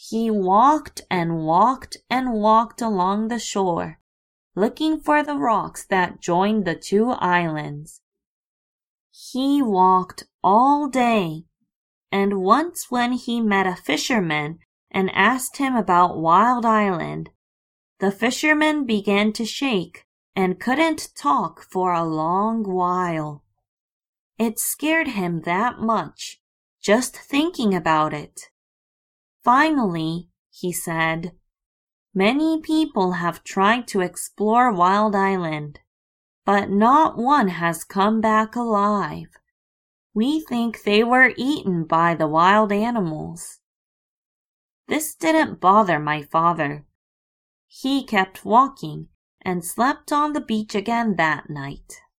He walked and walked and walked along the shore, looking for the rocks that joined the two islands. He walked all day, and once when he met a fisherman and asked him about Wild Island, the fisherman began to shake and couldn't talk for a long while. It scared him that much, just thinking about it. Finally, he said, "Many people have tried to explore Wild Island, but not one has come back alive. We think they were eaten by the wild animals." This didn't bother my father. He kept walking and slept on the beach again that night.